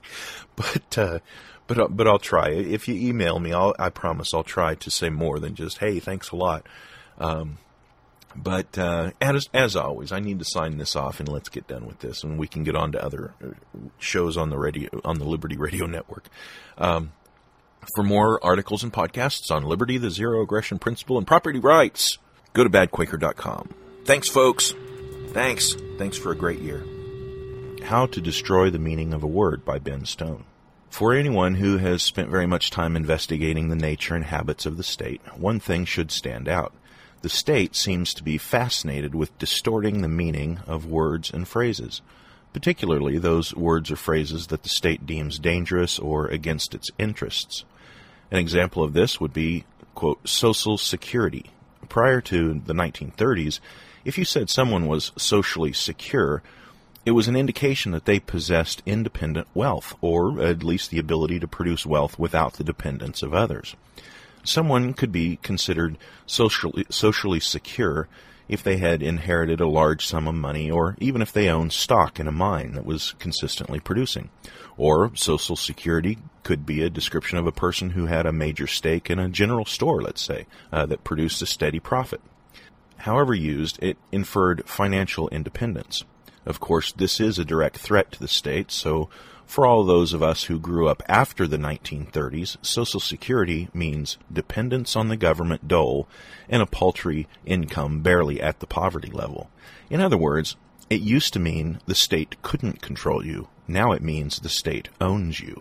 but uh, but but I'll try. If you email me, I'll, I promise I'll try to say more than just, hey, thanks a lot. Um, but uh, as as always, I need to sign this off, and let's get done with this, and we can get on to other shows on the radio on the Liberty Radio Network. Um, for more articles and podcasts on liberty, the zero aggression principle, and property rights, go to bad quaker dot com. Thanks, folks. Thanks. Thanks for a great year. How to Destroy the Meaning of a Word by Ben Stone. For anyone who has spent very much time investigating the nature and habits of the state, one thing should stand out. The state seems to be fascinated with distorting the meaning of words and phrases, particularly those words or phrases that the state deems dangerous or against its interests. An example of this would be, quote, social security. Prior to the nineteen thirties, if you said someone was socially secure, it was an indication that they possessed independent wealth, or at least the ability to produce wealth without the dependence of others. someone could be considered socially, socially secure if they had inherited a large sum of money, or even if they owned stock in a mine that was consistently producing. Or social security could be a description of a person who had a major stake in a general store, let's say, uh, that produced a steady profit. However used, it inferred financial independence. Of course, this is a direct threat to the state, so for all those of us who grew up after the nineteen thirties, Social Security means dependence on the government dole and a paltry income barely at the poverty level. In other words, it used to mean the state couldn't control you. Now it means the state owns you.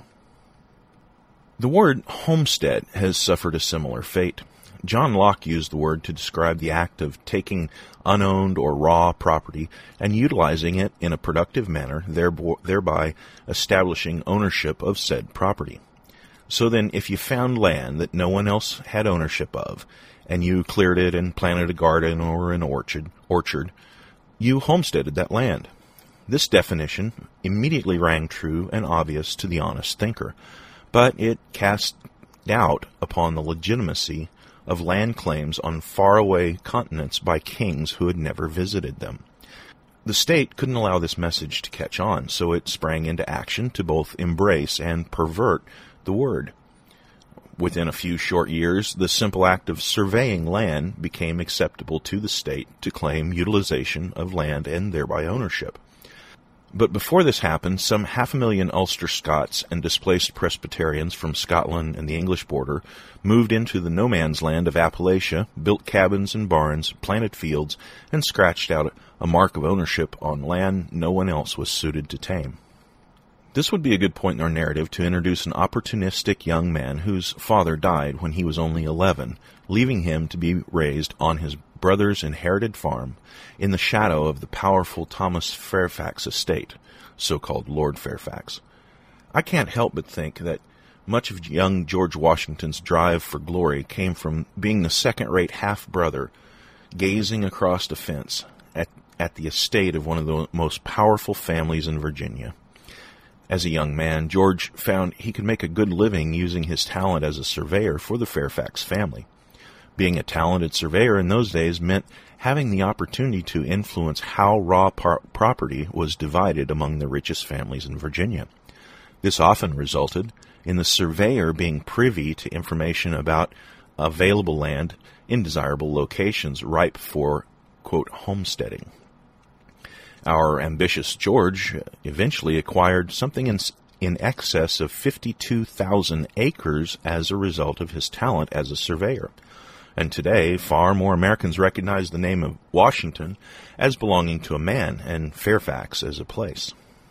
The word homestead has suffered a similar fate. John Locke used the word to describe the act of taking unowned or raw property and utilizing it in a productive manner, thereby establishing ownership of said property. So then, if you found land that no one else had ownership of, and you cleared it and planted a garden or an orchard, orchard, you homesteaded that land. This definition immediately rang true and obvious to the honest thinker, but it cast doubt upon the legitimacy of land claims on faraway continents by kings who had never visited them. The state couldn't allow this message to catch on, so it sprang into action to both embrace and pervert the word. Within a few short years, the simple act of surveying land became acceptable to the state to claim utilization of land and thereby ownership. But before this happened, some half a million Ulster Scots and displaced Presbyterians from Scotland and the English border moved into the no-man's land of Appalachia, built cabins and barns, planted fields, and scratched out a mark of ownership on land no one else was suited to tame. This would be a good point in our narrative to introduce an opportunistic young man whose father died when he was only eleven, leaving him to be raised on his brother's inherited farm in the shadow of the powerful Thomas Fairfax estate, so-called Lord Fairfax. I can't help but think that much of young George Washington's drive for glory came from being the second-rate half-brother, gazing across a fence at, at the estate of one of the most powerful families in Virginia. As a young man, George found he could make a good living using his talent as a surveyor for the Fairfax family. Being a talented surveyor in those days meant having the opportunity to influence how raw par- property was divided among the richest families in Virginia. This often resulted in the surveyor being privy to information about available land in desirable locations ripe for, quote, homesteading. Our ambitious George eventually acquired something in, in excess of fifty-two thousand acres as a result of his talent as a surveyor. And today, far more Americans recognize the name of Washington as belonging to a man and Fairfax as a place.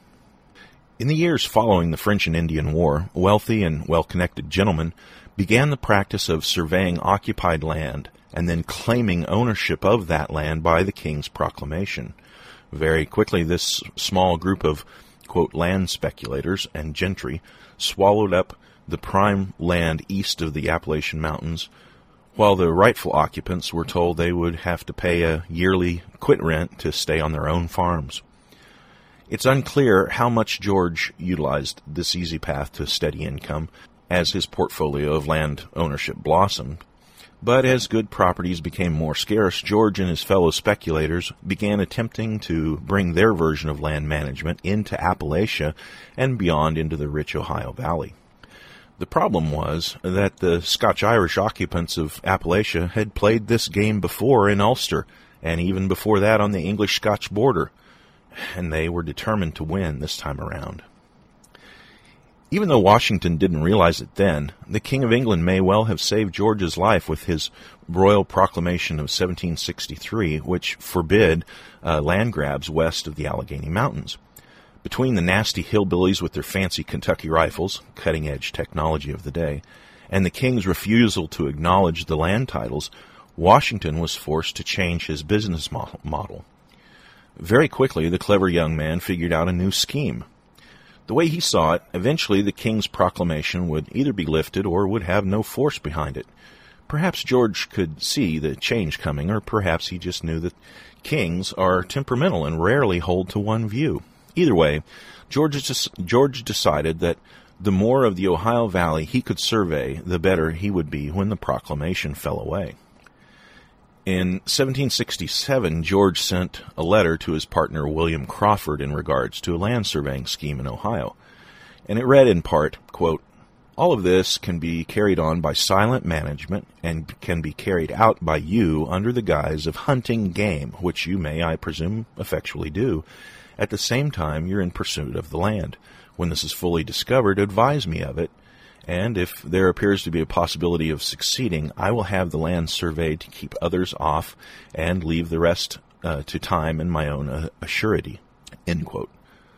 In the years following the French and Indian War, wealthy and well-connected gentlemen began the practice of surveying occupied land and then claiming ownership of that land by the king's proclamation. Very quickly, this small group of, quote, land speculators and gentry swallowed up the prime land east of the Appalachian Mountains, while the rightful occupants were told they would have to pay a yearly quit rent to stay on their own farms. It's unclear how much George utilized this easy path to steady income as his portfolio of land ownership blossomed, but as good properties became more scarce, George and his fellow speculators began attempting to bring their version of land management into Appalachia and beyond into the rich Ohio Valley. The problem was that the Scotch-Irish occupants of Appalachia had played this game before in Ulster, and even before that on the English-Scotch border, and they were determined to win this time around. Even though Washington didn't realize it then, the King of England may well have saved George's life with his royal proclamation of seventeen sixty-three, which forbid uh, land grabs west of the Allegheny Mountains. Between the nasty hillbillies with their fancy Kentucky rifles, cutting-edge technology of the day, and the king's refusal to acknowledge the land titles, Washington was forced to change his business model. Very quickly, the clever young man figured out a new scheme. The way he saw it, eventually the king's proclamation would either be lifted or would have no force behind it. Perhaps George could see the change coming, or perhaps he just knew that kings are temperamental and rarely hold to one view. Either way, George, George decided that The more of the Ohio Valley he could survey, the better he would be when the proclamation fell away. In seventeen sixty-seven, George sent a letter to his partner William Crawford in regards to a land surveying scheme in Ohio, and it read in part, quote, "All of this can be carried on by silent management and can be carried out by you under the guise of hunting game, which you may, I presume, effectually do. At the same time, you're in pursuit of the land. When this is fully discovered, advise me of it, and if there appears to be a possibility of succeeding, I will have the land surveyed to keep others off and leave the rest uh, to time and my own uh, assurity." End quote.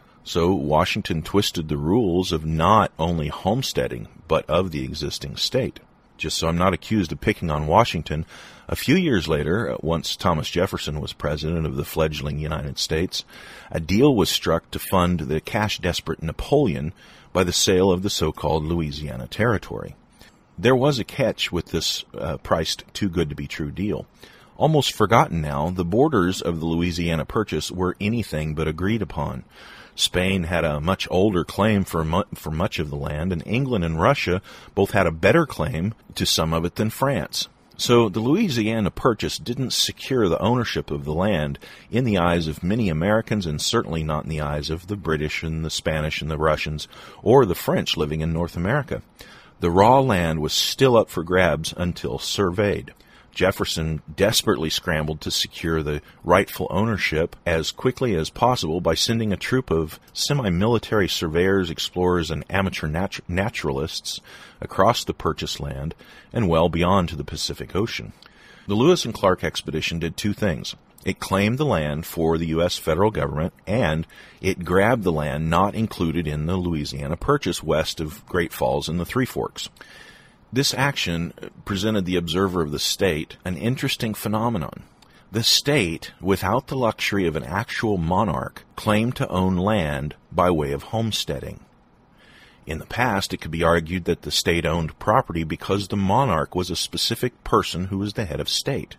So Washington twisted the rules of not only homesteading, but of the existing state. Just so I'm not accused of picking on Washington, a few years later, once Thomas Jefferson was president of the fledgling United States, a deal was struck to fund the cash-desperate Napoleon by the sale of the so-called Louisiana Territory. There was a catch with this uh, priced too-good-to-be-true deal. Almost forgotten now, the borders of the Louisiana Purchase were anything but agreed upon. Spain had a much older claim for mu- for much of the land, and England and Russia both had a better claim to some of it than France. So the Louisiana Purchase didn't secure the ownership of the land in the eyes of many Americans, and certainly not in the eyes of the British and the Spanish and the Russians or the French living in North America. The raw land was still up for grabs until surveyed. Jefferson desperately scrambled to secure the rightful ownership as quickly as possible by sending a troop of semi-military surveyors, explorers, and amateur natu- naturalists across the purchased land and well beyond to the Pacific Ocean. The Lewis and Clark expedition did two things. It claimed the land for the U S federal government, and it grabbed the land not included in the Louisiana Purchase west of Great Falls and the Three Forks. This action presented the observer of the state an interesting phenomenon. The state, without the luxury of an actual monarch, claimed to own land by way of homesteading. In the past, it could be argued that the state owned property because the monarch was a specific person who was the head of state.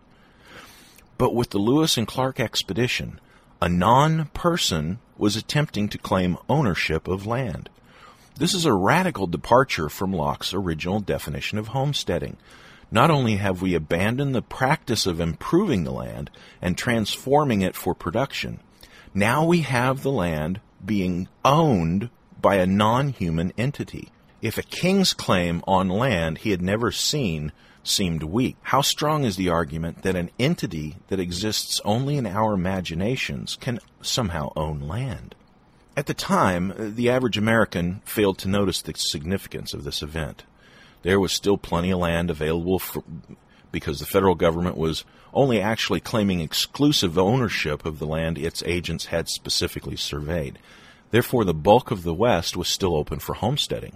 But with the Lewis and Clark expedition, a non-person was attempting to claim ownership of land. This is a radical departure from Locke's original definition of homesteading. Not only have we abandoned the practice of improving the land and transforming it for production, now we have the land being owned by a non-human entity. If a king's claim on land he had never seen seemed weak, how strong is the argument that an entity that exists only in our imaginations can somehow own land? At the time, the average American failed to notice the significance of this event. There was still plenty of land available for, because the federal government was only actually claiming exclusive ownership of the land its agents had specifically surveyed. Therefore, the bulk of the West was still open for homesteading.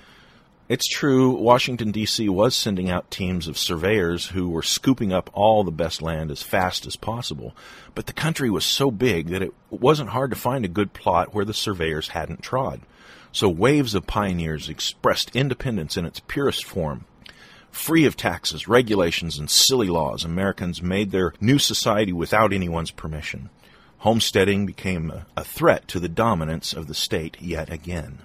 It's true, Washington, D C was sending out teams of surveyors who were scooping up all the best land as fast as possible, but the country was so big that it wasn't hard to find a good plot where the surveyors hadn't trod. So waves of pioneers expressed independence in its purest form. Free of taxes, regulations, and silly laws, Americans made their new society without anyone's permission. Homesteading became a, a threat to the dominance of the state yet again.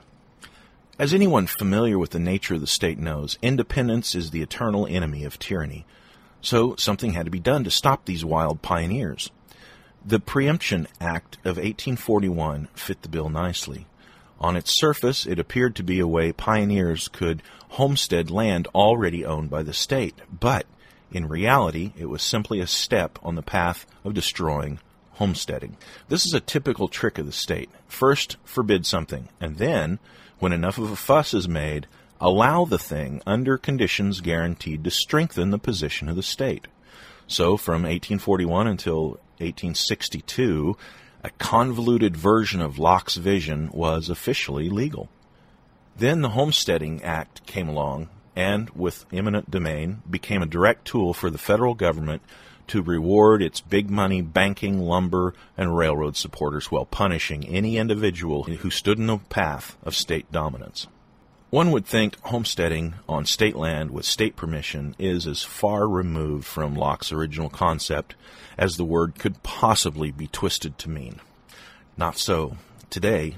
As anyone familiar with the nature of the state knows, independence is the eternal enemy of tyranny. So something had to be done to stop these wild pioneers. The Preemption Act of eighteen forty-one fit the bill nicely. On its surface, it appeared to be a way pioneers could homestead land already owned by the state, but in reality, it was simply a step on the path of destroying homesteading. This is a typical trick of the state. First, forbid something, and then, when enough of a fuss is made, allow the thing under conditions guaranteed to strengthen the position of the state. So, from eighteen forty-one until eighteen sixty-two, a convoluted version of Locke's vision was officially legal. Then the Homesteading Act came along, and, with eminent domain, became a direct tool for the federal government to reward its big-money banking, lumber, and railroad supporters while punishing any individual who stood in the path of state dominance. One would think homesteading on state land with state permission is as far removed from Locke's original concept as the word could possibly be twisted to mean. Not so. Today,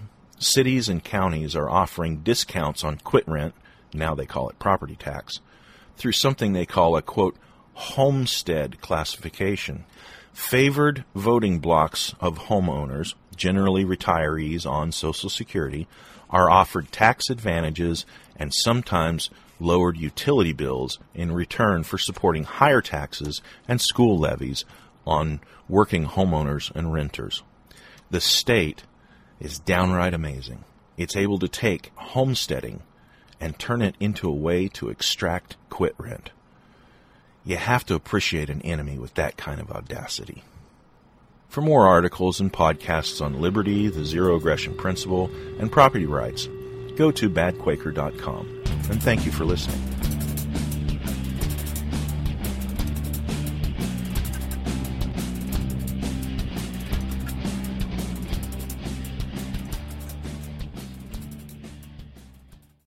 cities and counties are offering discounts on quit rent, now they call it property tax, through something they call a, quote, homestead classification. Favored voting blocks of homeowners, generally retirees on Social Security, are offered tax advantages and sometimes lowered utility bills in return for supporting higher taxes and school levies on working homeowners and renters. The state is downright amazing. It's able to take homesteading and turn it into a way to extract quit rent. You have to appreciate an enemy with that kind of audacity. For more articles and podcasts on liberty, the zero aggression principle, and property rights, go to bad quaker dot com. And thank you for listening.